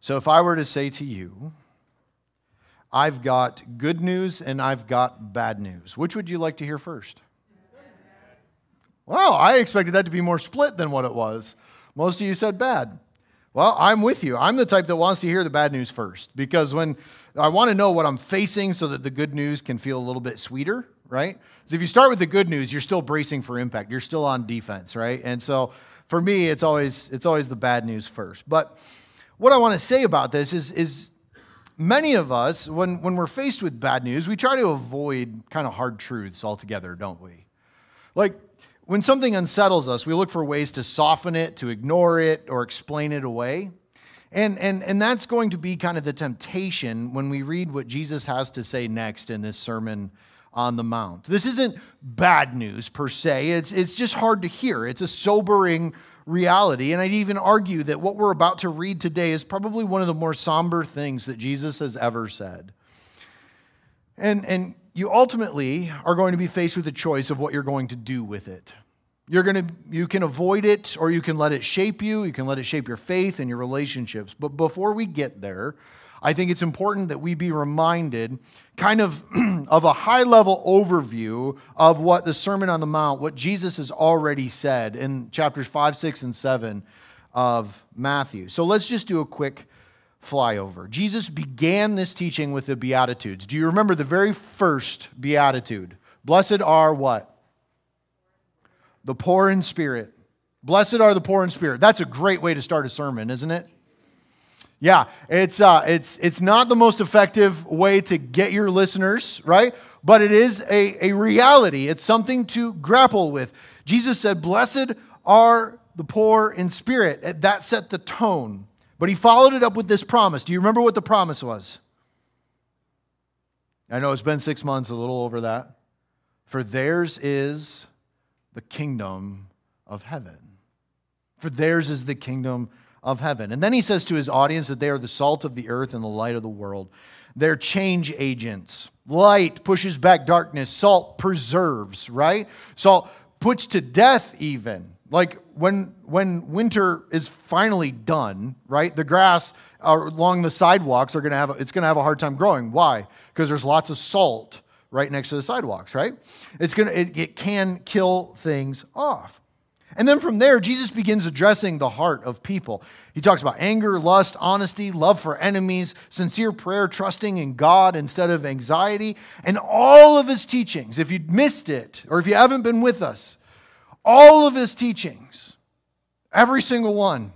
So if I were to say to you, I've got good news and I've got bad news, which would you like to hear first? Well, I expected that to be more split than what it was. Most of you said bad. Well, I'm with you. I'm the type that wants to hear the bad news first, because when I want to know what I'm facing so that the good news can feel a little bit sweeter, right? So if you start with the good news, you're still bracing for impact. You're still on defense, right? And so for me, it's always the bad news first. But what I want to say about this is many of us, when we're faced with bad news, we try to avoid kind of hard truths altogether, don't we? Like, when something unsettles us, we look for ways to soften it, to ignore it, or explain it away. And that's going to be kind of the temptation when we read what Jesus has to say next in this Sermon on the Mount. This isn't bad news per se. It's just hard to hear. It's a sobering reality. And I'd even argue that what we're about to read today is probably one of the more somber things that Jesus has ever said. And you ultimately are going to be faced with a choice of what you're going to do with it. You can avoid it, or you can let it shape you. You can let it shape your faith and your relationships. But before we get there, I think it's important that we be reminded kind of of a high-level overview of what the Sermon on the Mount, what Jesus has already said in chapters 5, 6, and 7 of Matthew. So let's just do a quick flyover. Jesus began this teaching with the Beatitudes. Do you remember the very first Beatitude? Blessed are what? The poor in spirit. Blessed are the poor in spirit. That's a great way to start a sermon, isn't it? Yeah, it's not the most effective way to get your listeners, right? But it is a reality. It's something to grapple with. Jesus said, blessed are the poor in spirit. That set the tone. But he followed it up with this promise. Do you remember what the promise was? I know it's been 6 months, a little over that. For theirs is the kingdom of heaven. For theirs is the kingdom of heaven. And then he says to his audience that they are the salt of the earth and the light of the world. They're change agents. Light pushes back darkness. Salt preserves, right? Salt puts to death even. Like when winter is finally done, right? The grass along the sidewalks it's going to have a hard time growing. Why? Because there's lots of salt right next to the sidewalks, right? It can kill things off. And then from there, Jesus begins addressing the heart of people. He talks about anger, lust, honesty, love for enemies, sincere prayer, trusting in God instead of anxiety. And all of his teachings, if you missed it, or if you haven't been with us, all of his teachings, every single one,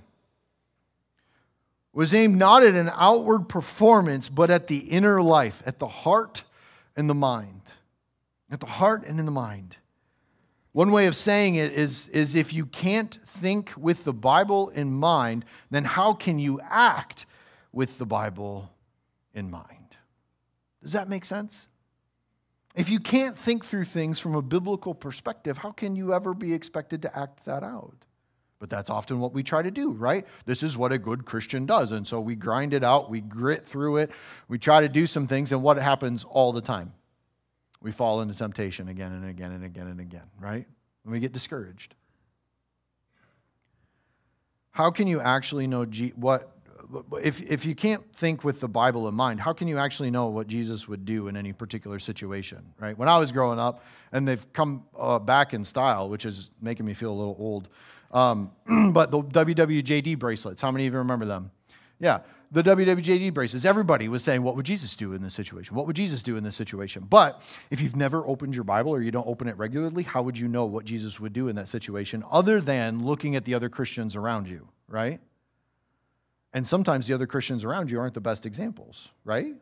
was aimed not at an outward performance, but at the inner life, at the heart and the mind. At the heart and in the mind. One way of saying it is if you can't think with the Bible in mind, then how can you act with the Bible in mind? Does that make sense? If you can't think through things from a biblical perspective, how can you ever be expected to act that out? But that's often what we try to do, right? This is what a good Christian does. And so we grind it out, we grit through it, we try to do some things, and what happens all the time? We fall into temptation again and again and again and again, right? And we get discouraged. How can you actually know if you can't think with the Bible in mind, how can you actually know what Jesus would do in any particular situation, right? When I was growing up, and they've come back in style, which is making me feel a little old, but the WWJD bracelets, how many of you remember them? Yeah, the WWJD bracelets. Everybody was saying, what would Jesus do in this situation? What would Jesus do in this situation? But if you've never opened your Bible or you don't open it regularly, how would you know what Jesus would do in that situation other than looking at the other Christians around you, right? And sometimes the other Christians around you aren't the best examples, right?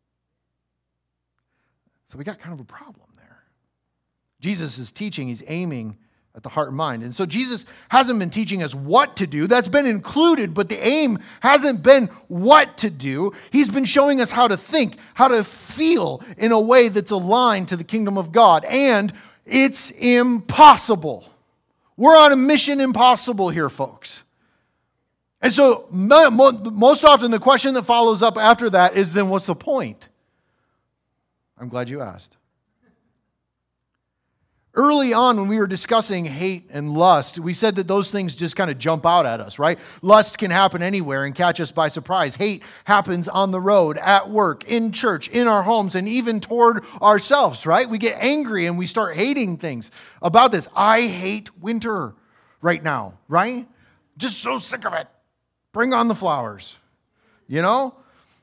So we got kind of a problem there. Jesus is teaching, he's aiming at the heart and mind. And so Jesus hasn't been teaching us what to do. That's been included, but the aim hasn't been what to do. He's been showing us how to think, how to feel in a way that's aligned to the kingdom of God. And it's impossible. We're on a mission impossible here, folks. And so most often the question that follows up after that is, then what's the point? I'm glad you asked. Early on, when we were discussing hate and lust, we said that those things just kind of jump out at us, right? Lust can happen anywhere and catch us by surprise. Hate happens on the road, at work, in church, in our homes, and even toward ourselves, right? We get angry and we start hating things about this. I hate winter right now, right? Just so sick of it. Bring on the flowers, you know?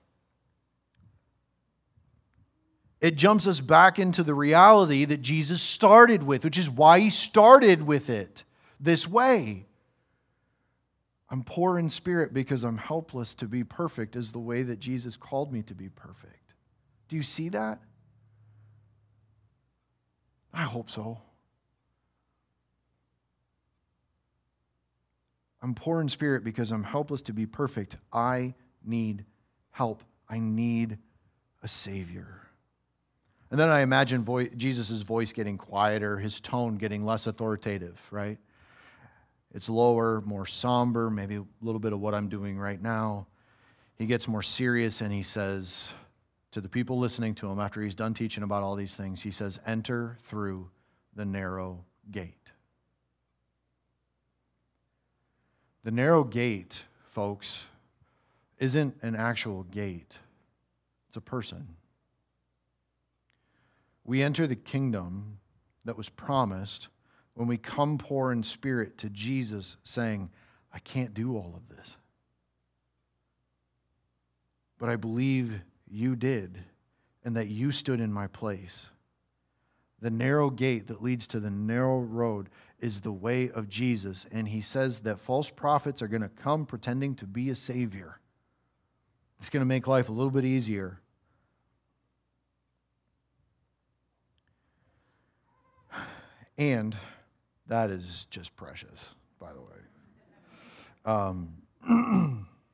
It jumps us back into the reality that Jesus started with, which is why he started with it this way. I'm poor in spirit because I'm helpless to be perfect is the way that Jesus called me to be perfect. Do you see that? I hope so. I'm poor in spirit because I'm helpless to be perfect. I need help. I need a Savior. And then I imagine Jesus' voice getting quieter, his tone getting less authoritative, right? It's lower, more somber, maybe a little bit of what I'm doing right now. He gets more serious and he says to the people listening to him after he's done teaching about all these things, he says, enter through the narrow gate. The narrow gate, folks, isn't an actual gate. It's a person. We enter the kingdom that was promised when we come poor in spirit to Jesus saying, I can't do all of this. But I believe you did and that you stood in my place. The narrow gate that leads to the narrow road is the way of Jesus. And he says that false prophets are going to come pretending to be a savior. It's going to make life a little bit easier. And that is just precious, by the way.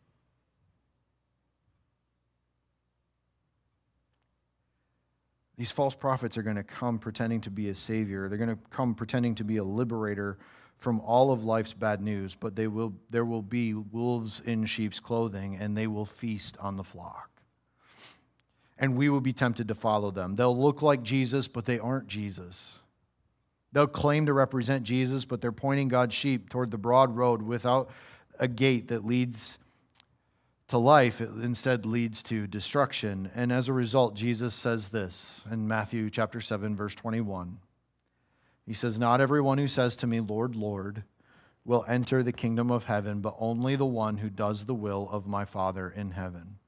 These false prophets are going to come pretending to be a savior. They're going to come pretending to be a liberator from all of life's bad news, but there will be wolves in sheep's clothing, and they will feast on the flock. And we will be tempted to follow them. They'll look like Jesus, but they aren't Jesus. They'll claim to represent Jesus, but they're pointing God's sheep toward the broad road without a gate that leads to life. It instead leads to destruction. And as a result, Jesus says this in Matthew chapter 7, verse 21. He says, not everyone who says to me, Lord, Lord, will enter the kingdom of heaven, but only the one who does the will of my Father in heaven.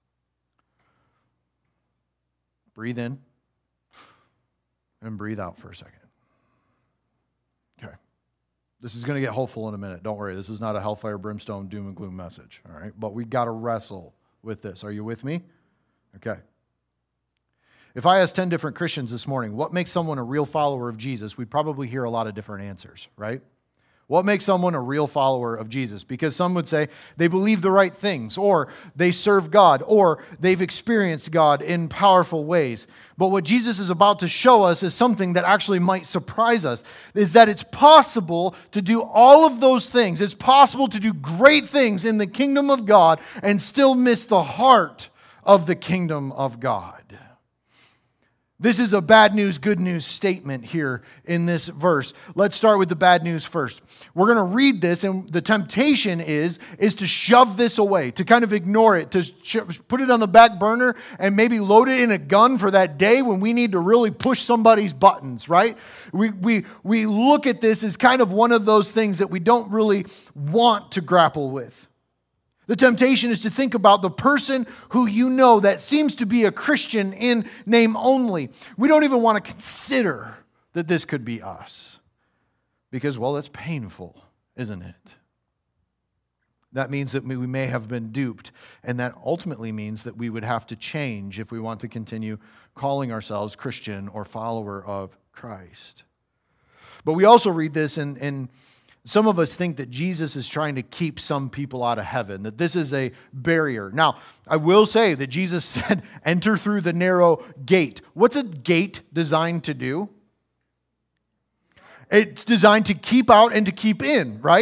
Breathe in and breathe out for a second. Okay. This is going to get hopeful in a minute. Don't worry. This is not a hellfire, brimstone, doom and gloom message. All right. But we got to wrestle with this. Are you with me? Okay. If I asked 10 different Christians this morning, what makes someone a real follower of Jesus, we'd probably hear a lot of different answers, right? What makes someone a real follower of Jesus? Because some would say they believe the right things, or they serve God, or they've experienced God in powerful ways. But what Jesus is about to show us is something that actually might surprise us, is that it's possible to do all of those things. It's possible to do great things in the kingdom of God and still miss the heart of the kingdom of God. This is a bad news, good news statement here in this verse. Let's start with the bad news first. We're going to read this, and the temptation is to shove this away, to kind of ignore it, to put it on the back burner and maybe load it in a gun for that day when we need to really push somebody's buttons, right? We look at this as kind of one of those things that we don't really want to grapple with. The temptation is to think about the person who you know that seems to be a Christian in name only. We don't even want to consider that this could be us. Because, well, it's painful, isn't it? That means that we may have been duped. And that ultimately means that we would have to change if we want to continue calling ourselves Christian or follower of Christ. But we also read this in some of us think that Jesus is trying to keep some people out of heaven, that this is a barrier. Now, I will say that Jesus said, enter through the narrow gate. What's a gate designed to do? It's designed to keep out and to keep in, right?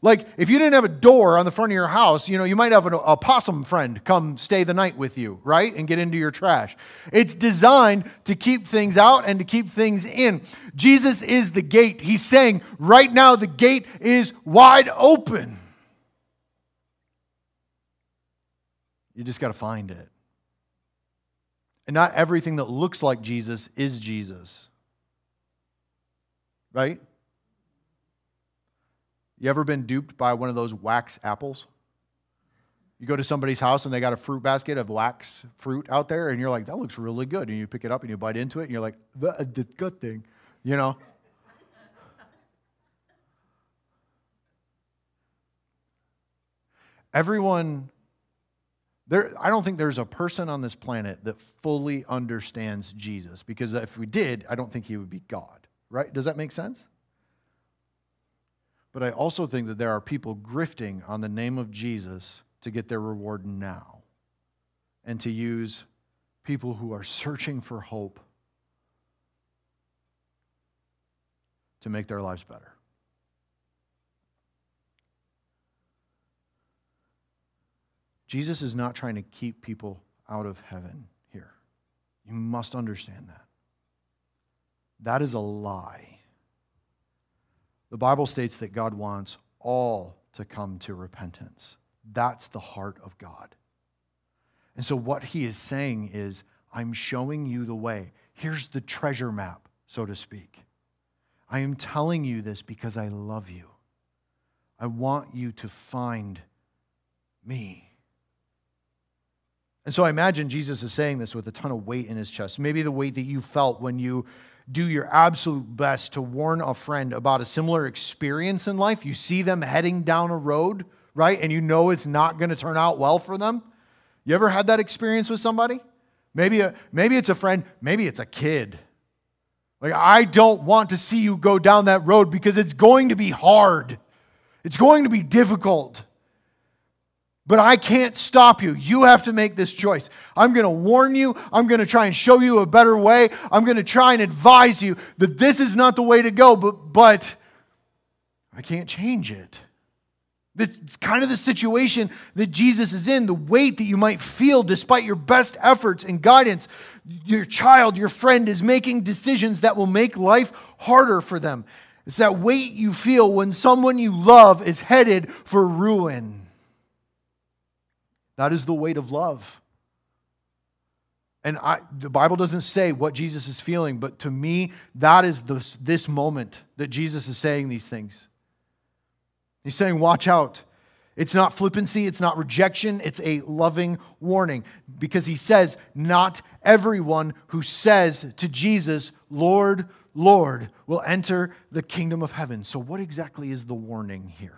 Like, if you didn't have a door on the front of your house, you might have a possum friend come stay the night with you, right? And get into your trash. It's designed to keep things out and to keep things in. Jesus is the gate. He's saying, right now, the gate is wide open. You just got to find it. And not everything that looks like Jesus is Jesus. Right? You ever been duped by one of those wax apples? You go to somebody's house and they got a fruit basket of wax fruit out there, and you're like, that looks really good. And you pick it up and you bite into it, and you're like, that's a good thing. Everyone, I don't think there's a person on this planet that fully understands Jesus, because if we did, I don't think he would be God. Right? Does that make sense? But I also think that there are people grifting on the name of Jesus to get their reward now, and to use people who are searching for hope to make their lives better. Jesus is not trying to keep people out of heaven here. You must understand that. That is a lie. The Bible states that God wants all to come to repentance. That's the heart of God. And so what he is saying is, I'm showing you the way. Here's the treasure map, so to speak. I am telling you this because I love you. I want you to find me. And so I imagine Jesus is saying this with a ton of weight in his chest. Maybe the weight that you felt when you do your absolute best to warn a friend about a similar experience in life. You see them heading down a road, right? And you know it's not going to turn out well for them. You ever had that experience with somebody? Maybe it's a friend, maybe it's a kid. Like, I don't want to see you go down that road because it's going to be hard. It's going to be difficult. But I can't stop you. You have to make this choice. I'm going to warn you. I'm going to try and show you a better way. I'm going to try and advise you that this is not the way to go, but I can't change it. It's kind of the situation that Jesus is in, the weight that you might feel despite your best efforts and guidance. Your child, your friend is making decisions that will make life harder for them. It's that weight you feel when someone you love is headed for ruin. That is the weight of love. And the Bible doesn't say what Jesus is feeling, but to me, that is this moment that Jesus is saying these things. He's saying, watch out. It's not flippancy, it's not rejection, it's a loving warning. Because he says, not everyone who says to Jesus, Lord, Lord, will enter the kingdom of heaven. So what exactly is the warning here?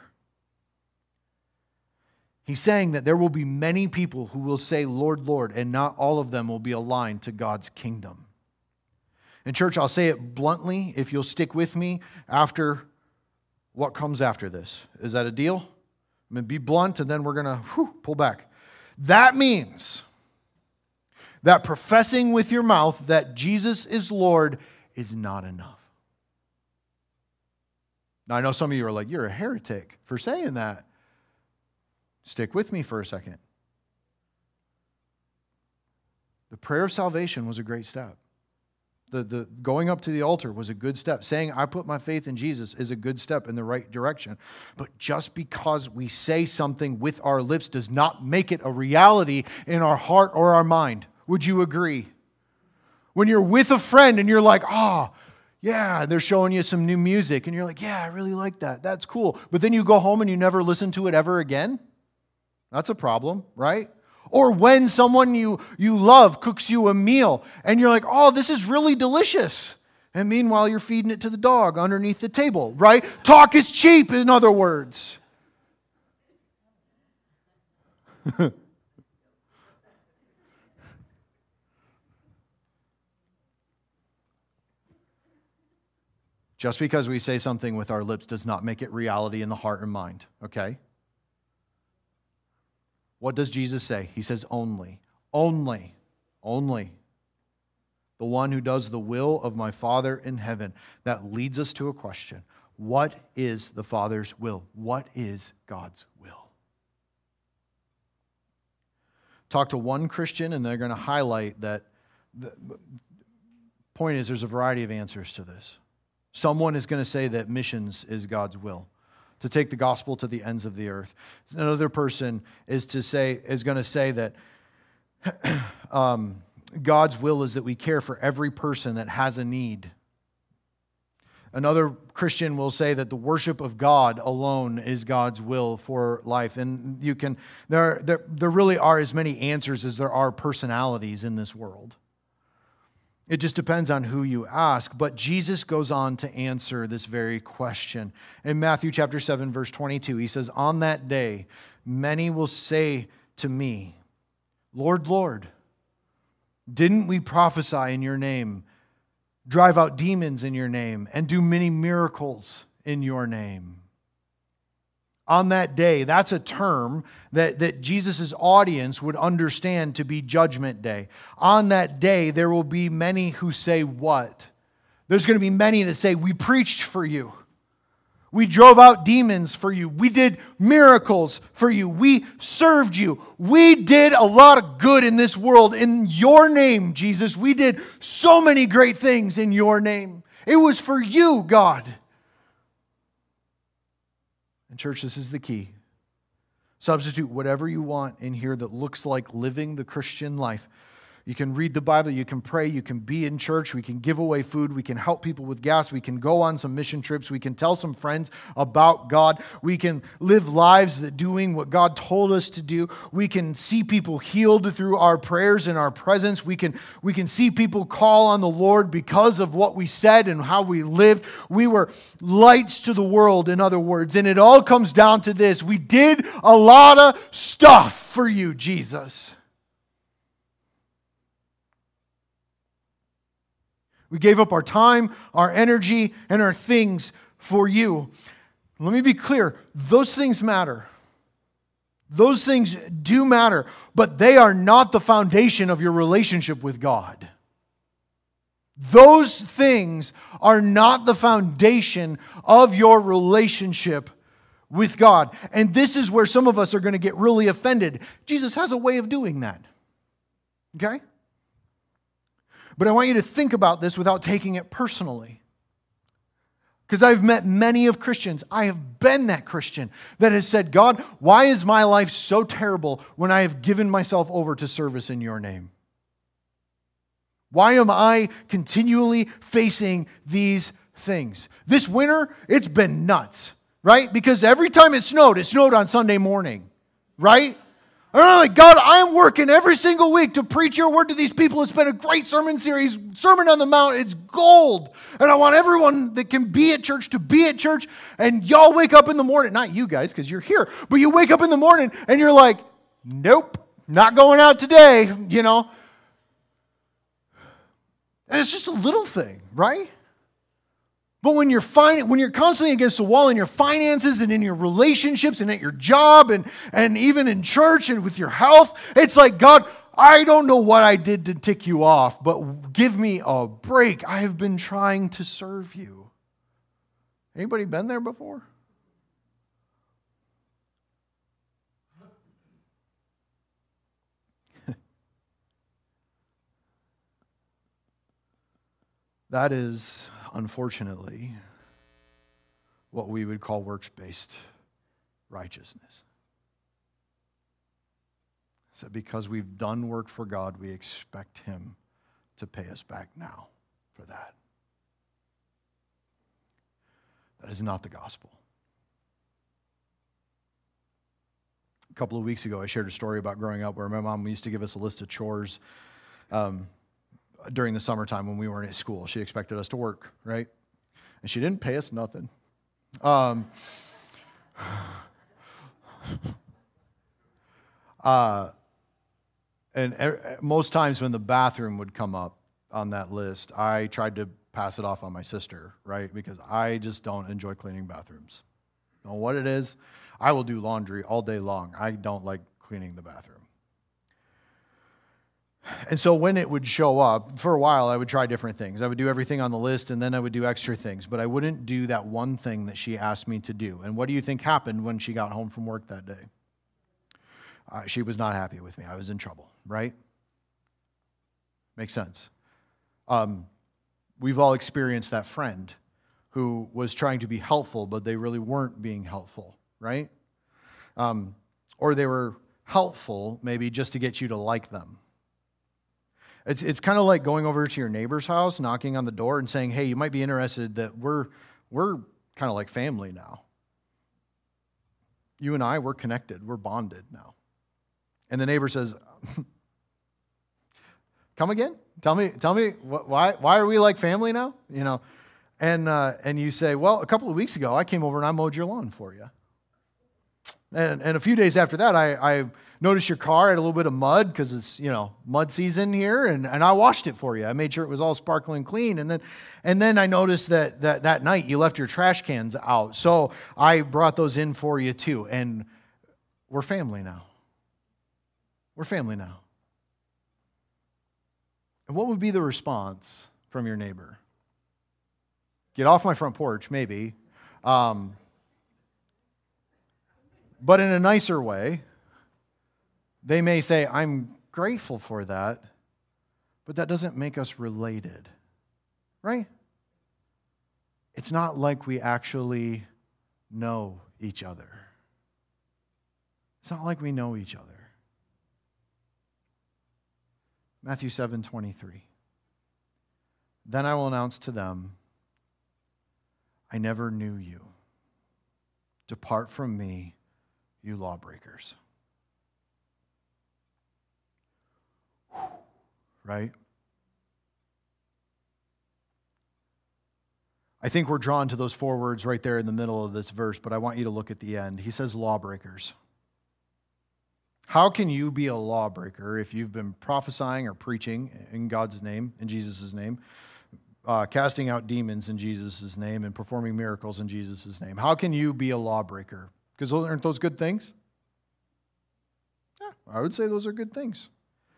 He's saying that there will be many people who will say, Lord, Lord, and not all of them will be aligned to God's kingdom. And church, I'll say it bluntly, if you'll stick with me after what comes after this. Is that a deal? I'm going to be blunt, and then we're going to pull back. That means that professing with your mouth that Jesus is Lord is not enough. Now, I know some of you are like, you're a heretic for saying that. Stick with me for a second. The prayer of salvation was a great step. The going up to the altar was a good step. Saying, I put my faith in Jesus is a good step in the right direction. But just because we say something with our lips does not make it a reality in our heart or our mind. Would you agree? When you're with a friend and you're like, oh, yeah, they're showing you some new music. And you're like, yeah, I really like that. That's cool. But then you go home and you never listen to it ever again? That's a problem, right? Or when someone you love cooks you a meal and you're like, oh, this is really delicious. And meanwhile, you're feeding it to the dog underneath the table, right? Talk is cheap, in other words. Just because we say something with our lips does not make it reality in the heart and mind, okay? What does Jesus say? He says only. The one who does the will of my Father in heaven. That leads us to a question. What is the Father's will? What is God's will? Talk to one Christian and they're going to highlight that. The point is, there's a variety of answers to this. Someone is going to say that missions is God's will, to take the gospel to the ends of the earth. Another person is going to say that God's will is that we care for every person that has a need. Another Christian will say that the worship of God alone is God's will for life. And there really are as many answers as there are personalities in this world. It just depends on who you ask. But Jesus goes on to answer this very question. In Matthew chapter 7, verse 22, he says, "On that day, many will say to me, 'Lord, Lord, didn't we prophesy in your name, drive out demons in your name, and do many miracles in your name?'" On that day, that's a term that Jesus' audience would understand to be Judgment Day. On that day, there will be many who say what? There's going to be many that say, "We preached for you. We drove out demons for you. We did miracles for you. We served you. We did a lot of good in this world in your name, Jesus. We did so many great things in your name. It was for you, God." And church, this is the key. Substitute whatever you want in here that looks like living the Christian life. You can read the Bible, you can pray, you can be in church, we can give away food, we can help people with gas, we can go on some mission trips, we can tell some friends about God, we can live lives that doing what God told us to do, we can see people healed through our prayers and our presence, we can see people call on the Lord because of what we said and how we lived. We were lights to the world, in other words, and it all comes down to this: we did a lot of stuff for you, Jesus. We gave up our time, our energy, and our things for you. Let me be clear. Those things matter. Those things do matter, but they are not the foundation of your relationship with God. Those things are not the foundation of your relationship with God. And this is where some of us are going to get really offended. Jesus has a way of doing that. Okay? But I want you to think about this without taking it personally. Because I've met many of Christians, I have been that Christian that has said, "God, why is my life so terrible when I have given myself over to service in your name? Why am I continually facing these things?" This winter, it's been nuts, right? Because every time it snowed on Sunday morning, right? And I'm like, "God, I'm working every single week to preach your word to these people. It's been a great sermon series, Sermon on the Mount. It's gold. And I want everyone that can be at church to be at church." And y'all wake up in the morning, not you guys because you're here, but you wake up in the morning and you're like, "Nope, not going out today," you know. And it's just a little thing, right? But when you're constantly against the wall in your finances and in your relationships and at your job and even in church and with your health, it's like, "God, I don't know what I did to tick you off, but give me a break. I have been trying to serve you." Anybody been there before? That is, unfortunately, what we would call works-based righteousness. It's that because we've done work for God, we expect Him to pay us back now for that. That is not the gospel. A couple of weeks ago, I shared a story about growing up where my mom used to give us a list of chores during the summertime when we weren't at school. She expected us to work, right? And she didn't pay us nothing. And most times when the bathroom would come up on that list, I tried to pass it off on my sister, right? Because I just don't enjoy cleaning bathrooms. You know what it is? I will do laundry all day long. I don't like cleaning the bathroom. And so when it would show up, for a while I would try different things. I would do everything on the list and then I would do extra things, but I wouldn't do that one thing that she asked me to do. And what do you think happened when she got home from work that day? She was not happy with me. I was in trouble, right? Makes sense. We've all experienced that friend who was trying to be helpful, but they really weren't being helpful, right? Or they were helpful maybe just to get you to like them. It's kind of like going over to your neighbor's house, knocking on the door and saying, hey, you might be interested that we're kind of like family now. You and I, we're connected. We're bonded now. And the neighbor says, come again? Tell me, why are we like family now? You know, and you say, well, a couple of weeks ago, I came over and I mowed your lawn for you. And a few days after that, I noticed your car had a little bit of mud because it's, mud season here, and I washed it for you. I made sure it was all sparkling clean. And then I noticed that night you left your trash cans out. So I brought those in for you too. And we're family now. We're family now. And what would be the response from your neighbor? Get off my front porch, maybe. But in a nicer way, they may say, I'm grateful for that, but that doesn't make us related, right? It's not like we actually know each other. It's not like we know each other. Matthew 7:23. Then I will announce to them, I never knew you. Depart from me, you lawbreakers. Right? I think we're drawn to those four words right there in the middle of this verse, but I want you to look at the end. He says lawbreakers. How can you be a lawbreaker if you've been prophesying or preaching in God's name, in Jesus' name, casting out demons in Jesus' name, and performing miracles in Jesus' name? How can you be a lawbreaker? Because aren't those good things? Yeah, I would say those are good things.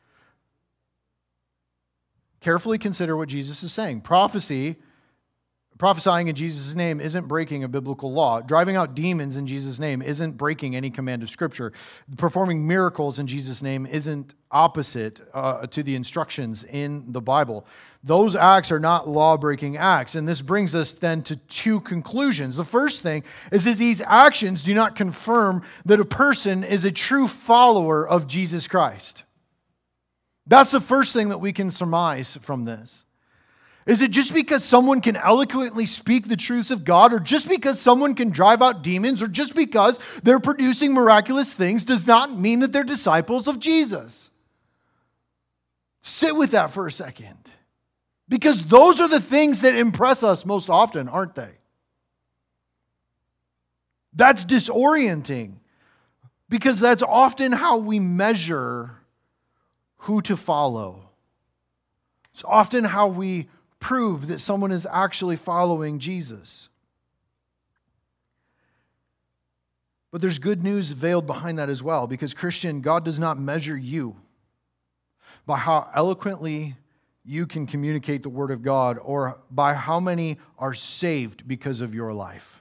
Carefully consider what Jesus is saying. Prophesying in Jesus' name isn't breaking a biblical law. Driving out demons in Jesus' name isn't breaking any command of Scripture. Performing miracles in Jesus' name isn't opposite to the instructions in the Bible. Those acts are not law-breaking acts. And this brings us then to two conclusions. The first thing is these actions do not confirm that a person is a true follower of Jesus Christ. That's the first thing that we can surmise from this. Is it just because someone can eloquently speak the truths of God, or just because someone can drive out demons, or just because they're producing miraculous things does not mean that they're disciples of Jesus? Sit with that for a second. Because those are the things that impress us most often, aren't they? That's disorienting, because that's often how we measure who to follow. It's often how we prove that someone is actually following Jesus. But there's good news veiled behind that as well, because Christian, God does not measure you by how eloquently you can communicate the Word of God or by how many are saved because of your life.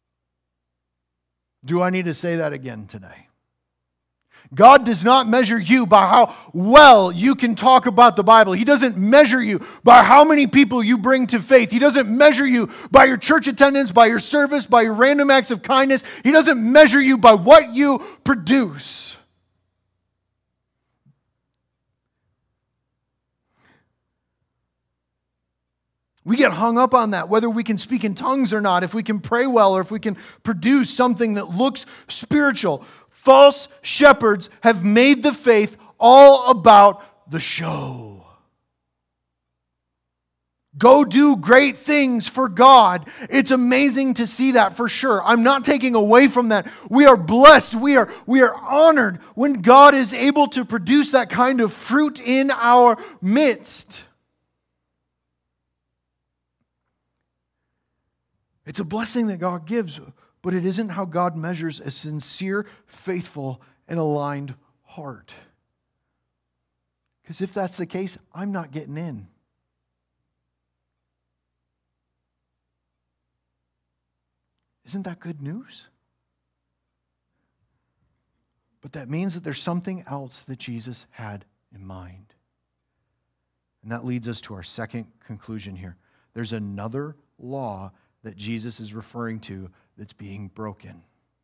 Do I need to say that again today? God does not measure you by how well you can talk about the Bible. He doesn't measure you by how many people you bring to faith. He doesn't measure you by your church attendance, by your service, by your random acts of kindness. He doesn't measure you by what you produce. We get hung up on that, whether we can speak in tongues or not, if we can pray well, or if we can produce something that looks spiritual. False shepherds have made the faith all about the show. Go do great things for God. It's amazing to see that for sure. I'm not taking away from that. We are blessed. We are honored when God is able to produce that kind of fruit in our midst. It's a blessing that God gives, but it isn't how God measures a sincere, faithful, and aligned heart. Because if that's the case, I'm not getting in. Isn't that good news? But that means that there's something else that Jesus had in mind. And that leads us to our second conclusion here. There's another law that Jesus is referring to that's being broken.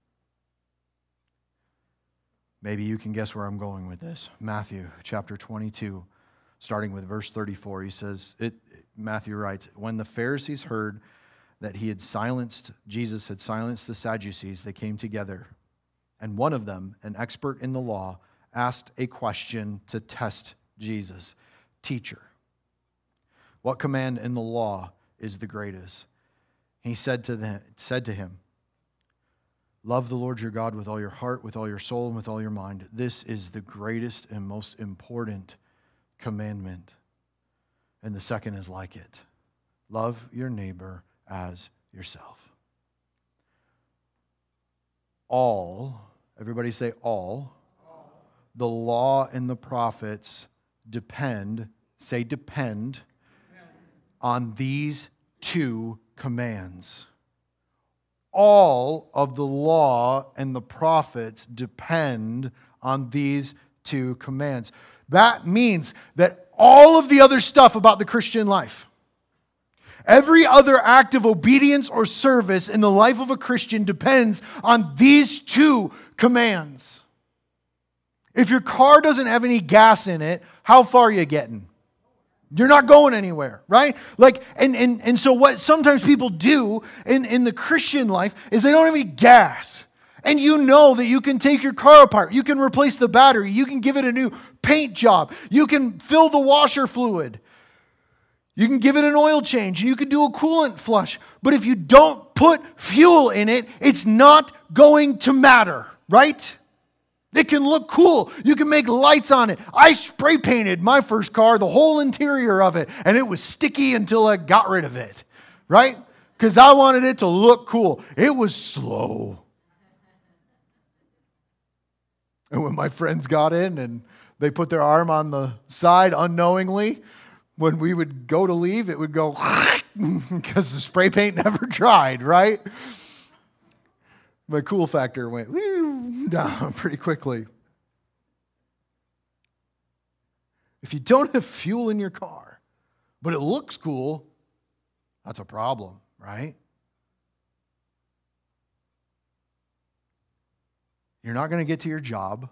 Maybe you can guess where I'm going with this. Matthew chapter 22, starting with verse 34, Matthew writes, when the Pharisees heard that Jesus had silenced the Sadducees, they came together. And one of them, an expert in the law, asked a question to test Jesus. Teacher, what command in the law is the greatest? He said to him, love the Lord your God with all your heart, with all your soul, and with all your mind. This is the greatest and most important commandment. And the second is like it. Love your neighbor as yourself. All, everybody say all. The law and the prophets depend on these two commands. All of the law and the prophets depend on these two commands. That means that all of the other stuff about the Christian life, every other act of obedience or service in the life of a Christian depends on these two commands. If your car doesn't have any gas in it, how far are you getting? You're not going anywhere, right? And so what sometimes people do in the Christian life is they don't have any gas. And you know that you can take your car apart. You can replace the battery. You can give it a new paint job. You can fill the washer fluid. You can give it an oil change. And you can do a coolant flush. But if you don't put fuel in it, it's not going to matter, right? It can look cool. You can make lights on it. I spray painted my first car, the whole interior of it, and it was sticky until I got rid of it, right? Because I wanted it to look cool. It was slow. And when my friends got in and they put their arm on the side unknowingly, when we would go to leave, it would go because the spray paint never dried, right? My cool factor went down pretty quickly. If you don't have fuel in your car, but it looks cool, that's a problem, right? You're not going to get to your job.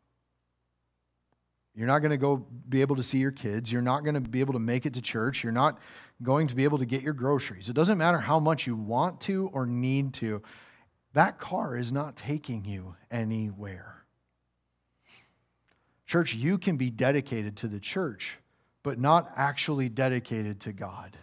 You're not going to go be able to see your kids. You're not going to be able to make it to church. You're not going to be able to get your groceries. It doesn't matter how much you want to or need to. That car is not taking you anywhere. Church, you can be dedicated to the church, but not actually dedicated to God.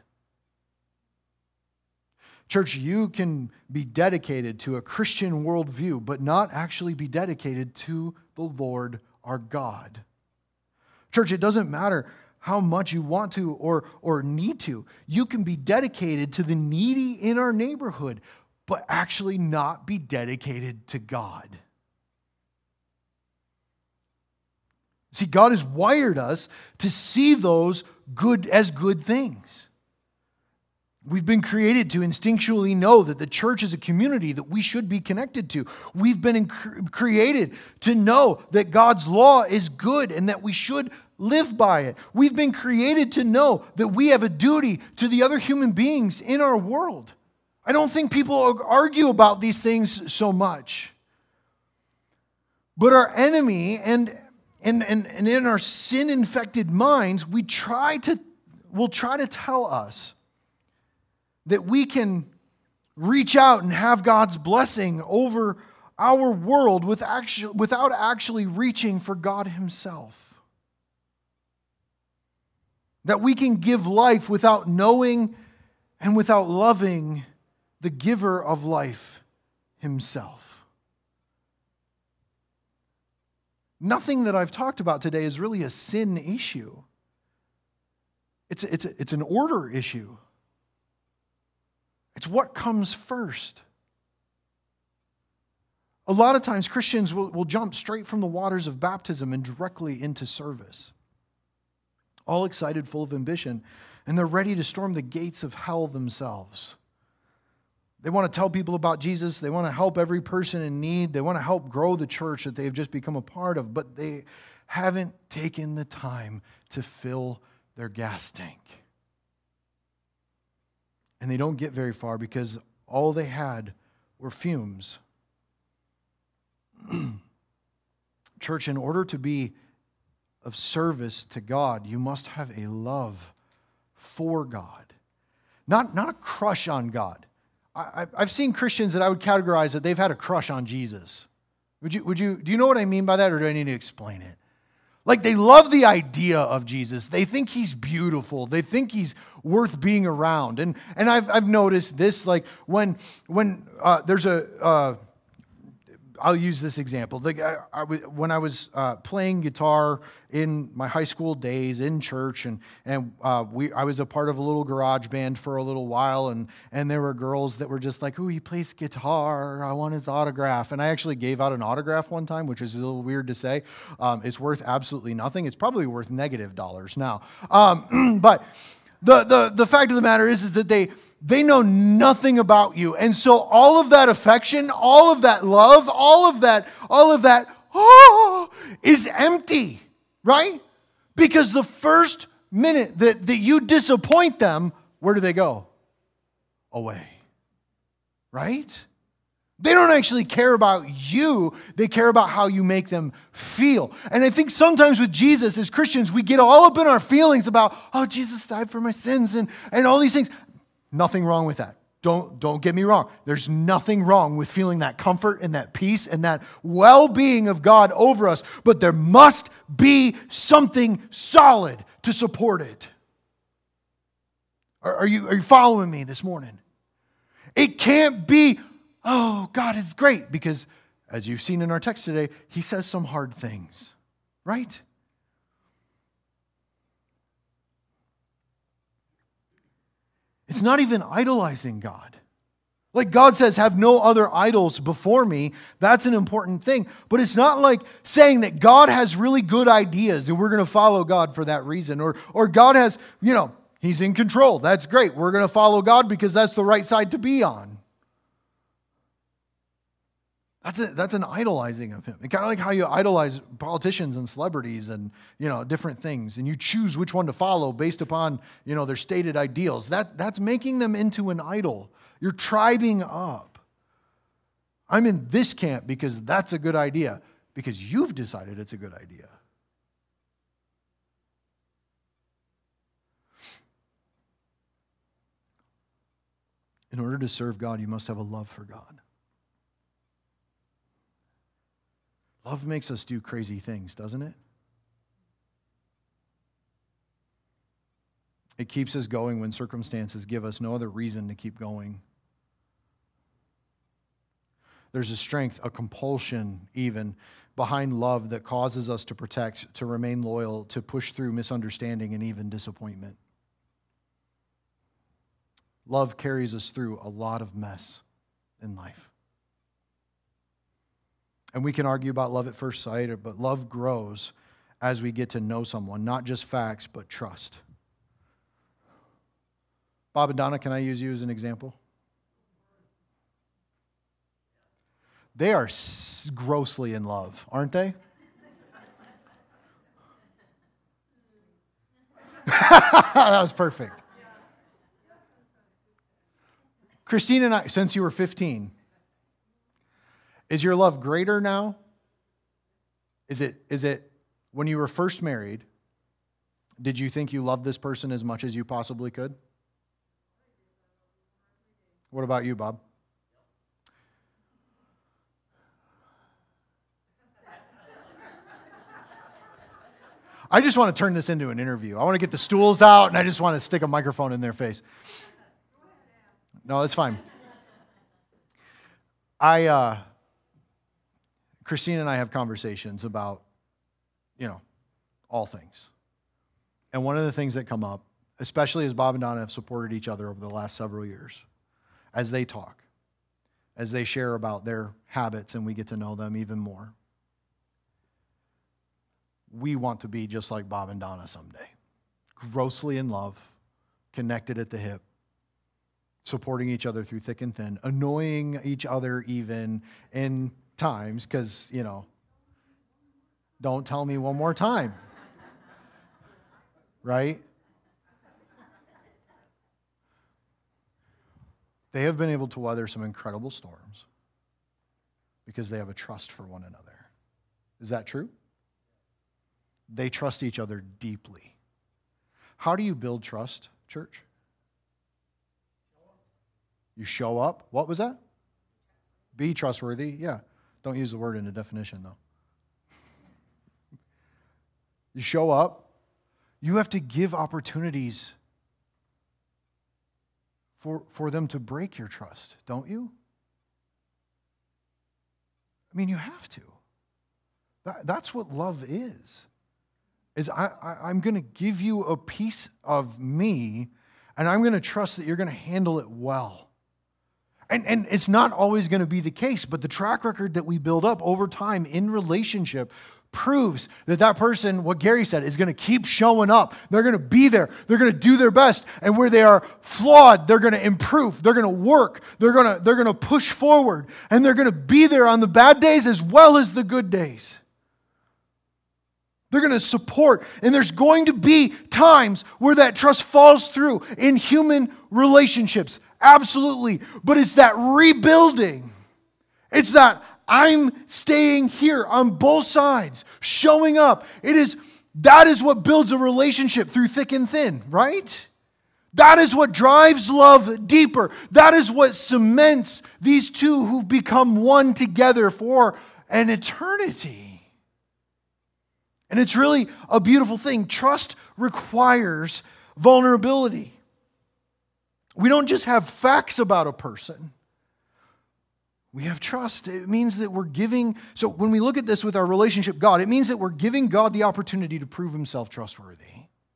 Church, you can be dedicated to a Christian worldview, but not actually be dedicated to the Lord our God. Church, it doesn't matter how much you want to or need to. You can be dedicated to the needy in our neighborhood, but actually not be dedicated to God. See, God has wired us to see those good as good things. We've been created to instinctually know that the church is a community that we should be connected to. We've been created to know that God's law is good and that we should live by it. We've been created to know that we have a duty to the other human beings in our world. I don't think people argue about these things so much. But our enemy and in our sin-infected minds, we'll try to tell us that we can reach out and have God's blessing over our world without actually reaching for God Himself. That we can give life without knowing and without loving the giver of life Himself. Nothing that I've talked about today is really a sin issue. It's an order issue. It's what comes first. A lot of times Christians will jump straight from the waters of baptism and directly into service. all excited, full of ambition, and they're ready to storm the gates of hell themselves. They want to tell people about Jesus. They want to help every person in need. They want to help grow the church that they've just become a part of, but they haven't taken the time to fill their gas tank. And they don't get very far because all they had were fumes. Church, in order to be of service to God, you must have a love for God. Not a crush on God. I've seen Christians that I would categorize that they've had a crush on Jesus. Do you know what I mean by that, or do I need to explain it? Like, they love the idea of Jesus. They think he's beautiful. They think he's worth being around. And I've noticed this, like when there's I'll use this example. Like when I was playing guitar in my high school days in church, and I was a part of a little garage band for a little while, and there were girls that were just like, "Ooh, he plays guitar. I want his autograph." And I actually gave out an autograph one time, which is a little weird to say. It's worth absolutely nothing. It's probably worth negative dollars now. But the fact of the matter is that they know nothing about you. And so all of that affection, all of that love, all of that is empty, right? Because the first minute that you disappoint them, where do they go? Away, right? They don't actually care about you. They care about how you make them feel. And I think sometimes with Jesus, as Christians, we get all up in our feelings about, oh, Jesus died for my sins and all these things. Nothing wrong with that. Don't get me wrong. There's nothing wrong with feeling that comfort and that peace and that well-being of God over us. But there must be something solid to support it. Are you following me this morning? It can't be, oh, God is great. Because as you've seen in our text today, he says some hard things, right? It's not even idolizing God. Like God says, have no other idols before me. That's an important thing. But it's not like saying that God has really good ideas and we're going to follow God for that reason. Or God has, he's in control. That's great. We're going to follow God because that's the right side to be on. That's an idolizing of him. Kind of like how you idolize politicians and celebrities and, different things. And you choose which one to follow based upon, their stated ideals. That's making them into an idol. You're tribing up. I'm in this camp because that's a good idea. Because you've decided it's a good idea. In order to serve God, you must have a love for God. Love makes us do crazy things, doesn't it? It keeps us going when circumstances give us no other reason to keep going. There's a strength, a compulsion even, behind love that causes us to protect, to remain loyal, to push through misunderstanding and even disappointment. Love carries us through a lot of mess in life. And we can argue about love at first sight, but love grows as we get to know someone, not just facts, but trust. Bob and Donna, can I use you as an example? They are grossly in love, aren't they? That was perfect. Christine and I, since you were 15, is your love greater now? Is it when you were first married, did you think you loved this person as much as you possibly could? What about you, Bob? I just want to turn this into an interview. I want to get the stools out and I just want to stick a microphone in their face. No, it's fine. Christine and I have conversations about, all things. And one of the things that come up, especially as Bob and Donna have supported each other over the last several years, as they talk, as they share about their habits and we get to know them even more, we want to be just like Bob and Donna someday. grossly in love, connected at the hip, supporting each other through thick and thin, annoying each other even in times, because, don't tell me one more time. Right? They have been able to weather some incredible storms because they have a trust for one another. Is that true? They trust each other deeply. How do you build trust, church? You show up. What was that? Be trustworthy. Yeah. Don't use the word in the definition, though. You show up. You have to give opportunities for them to break your trust, don't you? I mean, you have to. That's what love is I'm going to give you a piece of me, and I'm going to trust that you're going to handle it well. And it's not always going to be the case, but the track record that we build up over time in relationship proves that person, what Gary said, is going to keep showing up. They're going to be there. They're going to do their best. And where they are flawed, they're going to improve. They're going to work. They're going to push forward. And they're going to be there on the bad days as well as the good days. They're going to support. And there's going to be times where that trust falls through in human relationships. Absolutely. But it's that rebuilding. It's that I'm staying here on both sides, showing up. That is what builds a relationship through thick and thin, right? That is what drives love deeper. That is what cements these two who become one together for an eternity. And it's really a beautiful thing. Trust requires vulnerability. We don't just have facts about a person. We have trust. It means that we're giving. So when we look at this with our relationship with God, it means that we're giving God the opportunity to prove himself trustworthy.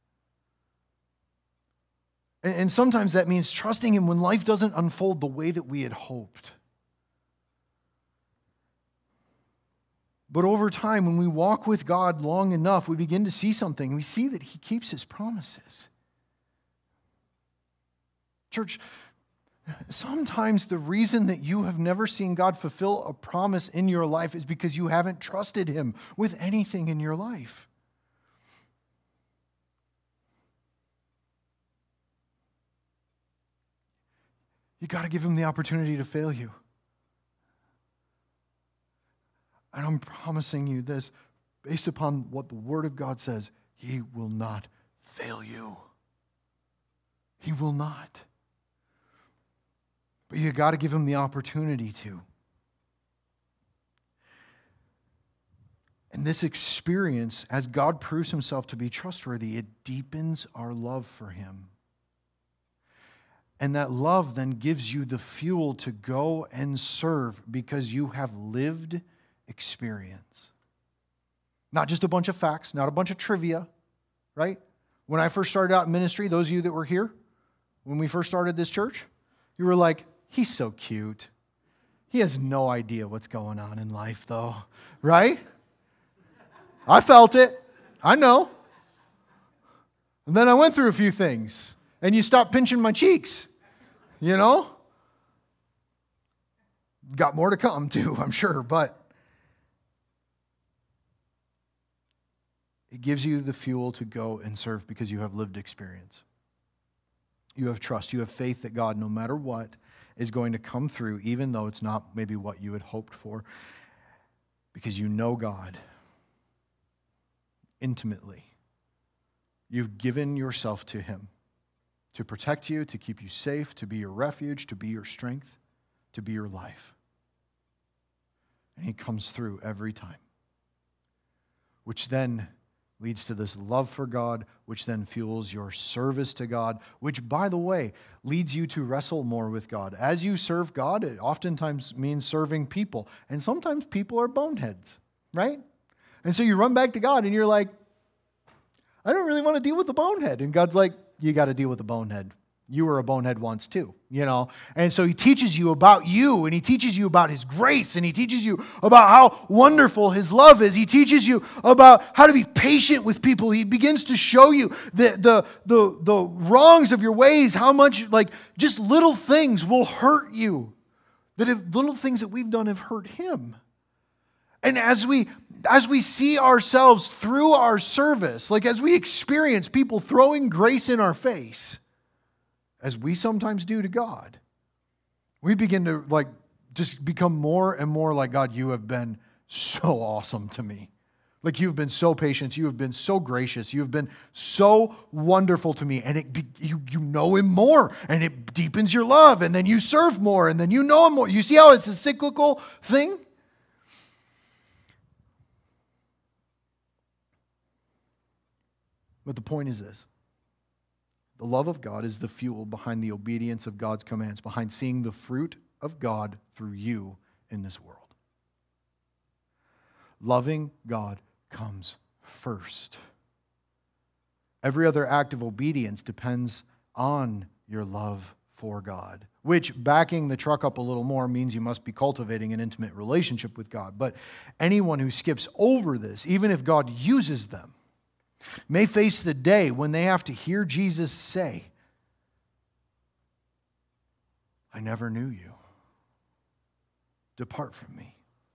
And sometimes that means trusting him when life doesn't unfold the way that we had hoped. But over time, when we walk with God long enough, we begin to see something. We see that he keeps his promises. Church, sometimes the reason that you have never seen God fulfill a promise in your life is because you haven't trusted him with anything in your life. You got to give him the opportunity to fail you. And I'm promising you this, based upon what the Word of God says, he will not fail you. He will not. But you got to give him the opportunity to. And this experience, as God proves himself to be trustworthy, it deepens our love for him. And that love then gives you the fuel to go and serve because you have lived experience. Not just a bunch of facts, not a bunch of trivia, right? When I first started out in ministry, those of you that were here, when we first started this church, you were like, he's so cute. He has no idea what's going on in life, though. Right? I felt it. I know. And then I went through a few things. And you stopped pinching my cheeks. You know? Got more to come, too, I'm sure. But it gives you the fuel to go and serve because you have lived experience. You have trust. You have faith that God, no matter what, is going to come through, even though it's not maybe what you had hoped for, because you know God intimately. You've given yourself to him to protect you, to keep you safe, to be your refuge, to be your strength, to be your life. And he comes through every time, which then leads to this love for God, which then fuels your service to God, which, by the way, leads you to wrestle more with God. As you serve God, it oftentimes means serving people. And sometimes people are boneheads, right? And so you run back to God and you're like, I don't really want to deal with the bonehead. And God's like, you got to deal with the bonehead You were a bonehead once too, And so he teaches you about you, and he teaches you about his grace, and he teaches you about how wonderful his love is. He teaches you about how to be patient with people. He begins to show you the wrongs of your ways, how much just little things will hurt you. Little things that we've done have hurt him. And as we see ourselves through our service, as we experience people throwing grace in our face, as we sometimes do to God, we begin to just become more and more like, God, you have been so awesome to me. You've been so patient, you have been so gracious, you have been so wonderful to me, and you know him more, and it deepens your love, and then you serve more, and then you know him more. You see how it's a cyclical thing? But the point is this. The love of God is the fuel behind the obedience of God's commands, behind seeing the fruit of God through you in this world. Loving God comes first. Every other act of obedience depends on your love for God, which, backing the truck up a little more, means you must be cultivating an intimate relationship with God. But anyone who skips over this, even if God uses them, may face the day when they have to hear Jesus say, I never knew you. Depart from me.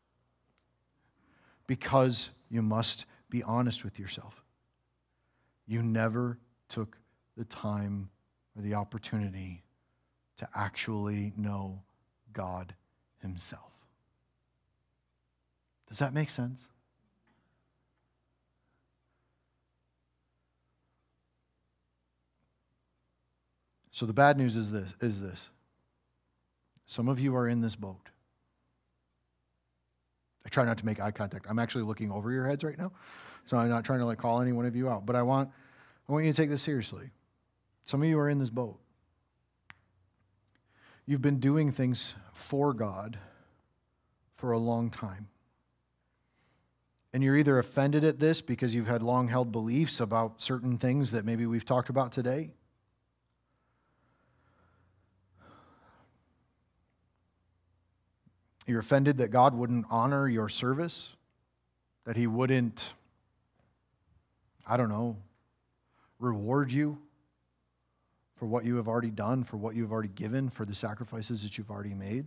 Because you must be honest with yourself. You never took the time or the opportunity to actually know God himself. Does that make sense? So the bad news is this. Some of you are in this boat. I try not to make eye contact. I'm actually looking over your heads right now, so I'm not trying to call any one of you out. But I want you to take this seriously. Some of you are in this boat. You've been doing things for God for a long time. And you're either offended at this because you've had long-held beliefs about certain things that maybe we've talked about today. You're offended that God wouldn't honor your service, that he wouldn't, reward you for what you have already done, for what you have already given, for the sacrifices that you've already made.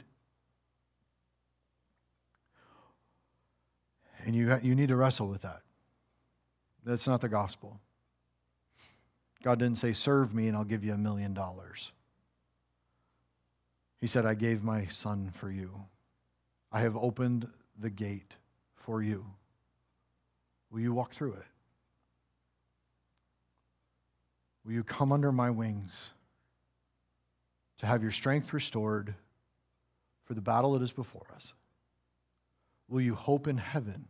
And you need to wrestle with that. That's not the gospel. God didn't say, serve me and I'll give you $1 million. He said, I gave my son for you. I have opened the gate for you. Will you walk through it? Will you come under my wings to have your strength restored for the battle that is before us? Will you hope in heaven?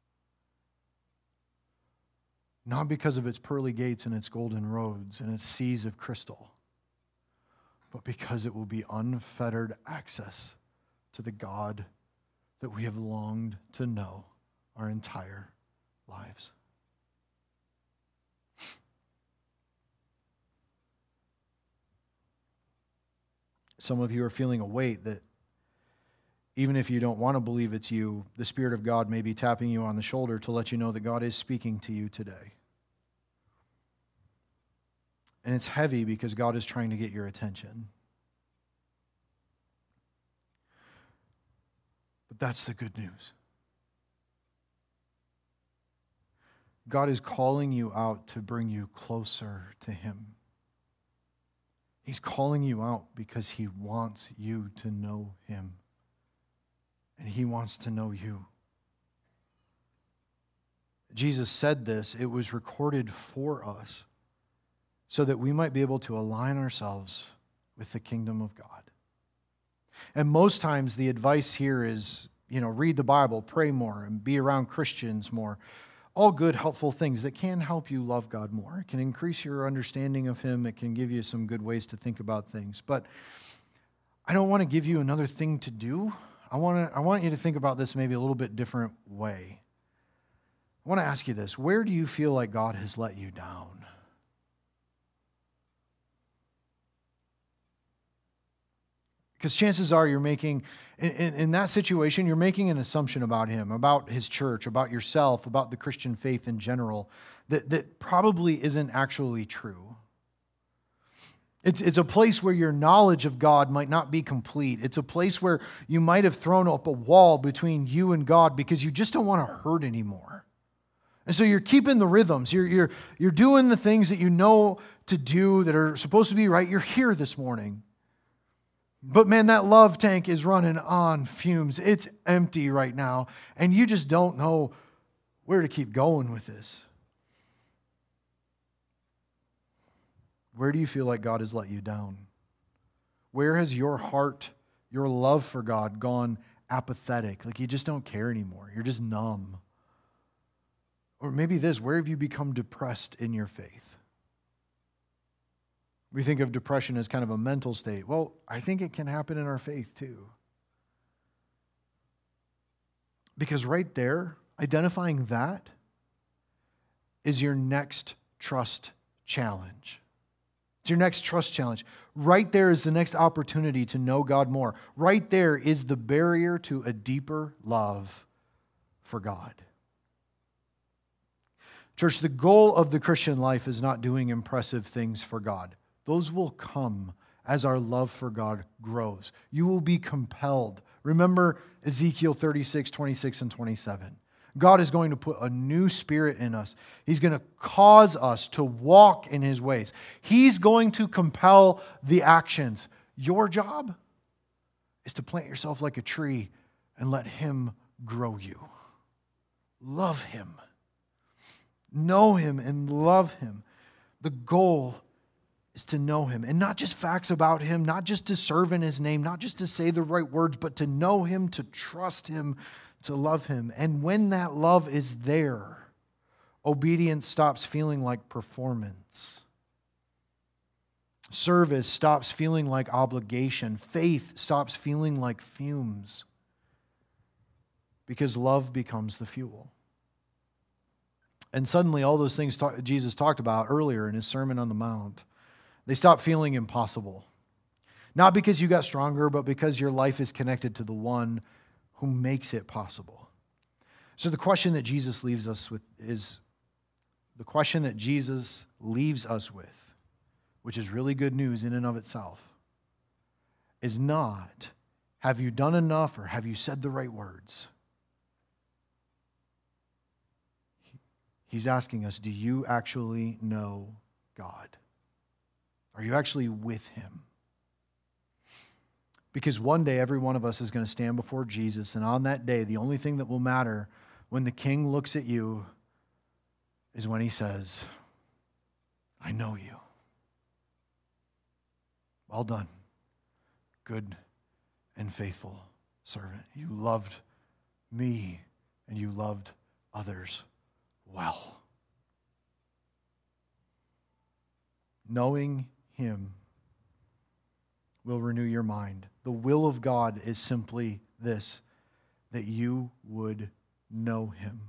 Not because of its pearly gates and its golden roads and its seas of crystal, but because it will be unfettered access to the God that we have longed to know our entire lives. Some of you are feeling a weight that even if you don't want to believe it's you, the Spirit of God may be tapping you on the shoulder to let you know that God is speaking to you today. And it's heavy because God is trying to get your attention. But that's the good news. God is calling you out to bring you closer to him. He's calling you out because he wants you to know him. And he wants to know you. Jesus said this. It was recorded for us so that we might be able to align ourselves with the kingdom of God. And most times the advice here is, read the Bible, pray more, and be around Christians more. All good, helpful things that can help you love God more. It can increase your understanding of him. It can give you some good ways to think about things. But I don't want to give you another thing to do. I want you to think about this maybe a little bit different way. I want to ask you this. Where do you feel like God has let you down? Because chances are you're making, in that situation, you're making an assumption about him, about his church, about yourself, about the Christian faith in general, that probably isn't actually true. It's a place where your knowledge of God might not be complete. It's a place where you might have thrown up a wall between you and God because you just don't want to hurt anymore. And so you're keeping the rhythms. You're doing the things that you know to do that are supposed to be right. You're here this morning. But man, that love tank is running on fumes. It's empty right now. And you just don't know where to keep going with this. Where do you feel like God has let you down? Where has your heart, your love for God gone apathetic? Like you just don't care anymore. You're just numb. Or maybe this, where have you become depressed in your faith? We think of depression as kind of a mental state. Well, I think it can happen in our faith too. Because right there, identifying that is your next trust challenge. It's your next trust challenge. Right there is the next opportunity to know God more. Right there is the barrier to a deeper love for God. Church, the goal of the Christian life is not doing impressive things for God. Those will come as our love for God grows. You will be compelled. Remember Ezekiel 36, 26, and 27. God is going to put a new spirit in us. He's going to cause us to walk in His ways. He's going to compel the actions. Your job is to plant yourself like a tree and let Him grow you. Love Him. Know Him and love Him. The goal is to know Him, and not just facts about Him, not just to serve in His name, not just to say the right words, but to know Him, to trust Him, to love Him. And when that love is there, obedience stops feeling like performance. Service stops feeling like obligation. Faith stops feeling like fumes, because love becomes the fuel. And suddenly all those things Jesus talked about earlier in His Sermon on the Mount, they stop feeling impossible. Not because you got stronger, but because your life is connected to the one who makes it possible. So the question that Jesus leaves us with is the question that Jesus leaves us with, which is really good news in and of itself, is not, have you done enough or have you said the right words? He's asking us, do you actually know God? Are you actually with Him? Because one day every one of us is going to stand before Jesus, and on that day, the only thing that will matter when the King looks at you is when He says, I know you. Well done, good and faithful servant. You loved me and you loved others well. Knowing Him will renew your mind. The will of God is simply this, that you would know Him.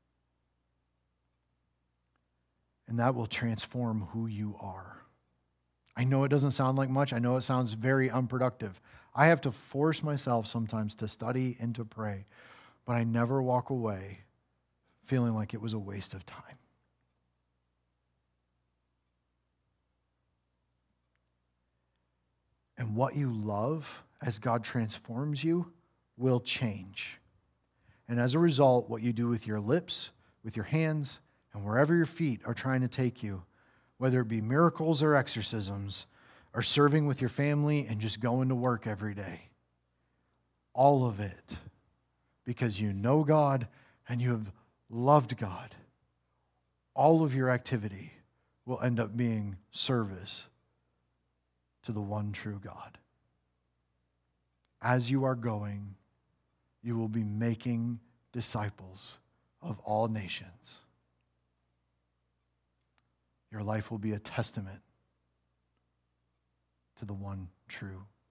And that will transform who you are. I know it doesn't sound like much. I know it sounds very unproductive. I have to force myself sometimes to study and to pray, but I never walk away feeling like it was a waste of time. And what you love as God transforms you will change. And as a result, what you do with your lips, with your hands, and wherever your feet are trying to take you, whether it be miracles or exorcisms, or serving with your family and just going to work every day, all of it, because you know God and you have loved God, all of your activity will end up being service to the one true God. As you are going, you will be making disciples of all nations. Your life will be a testament to the one true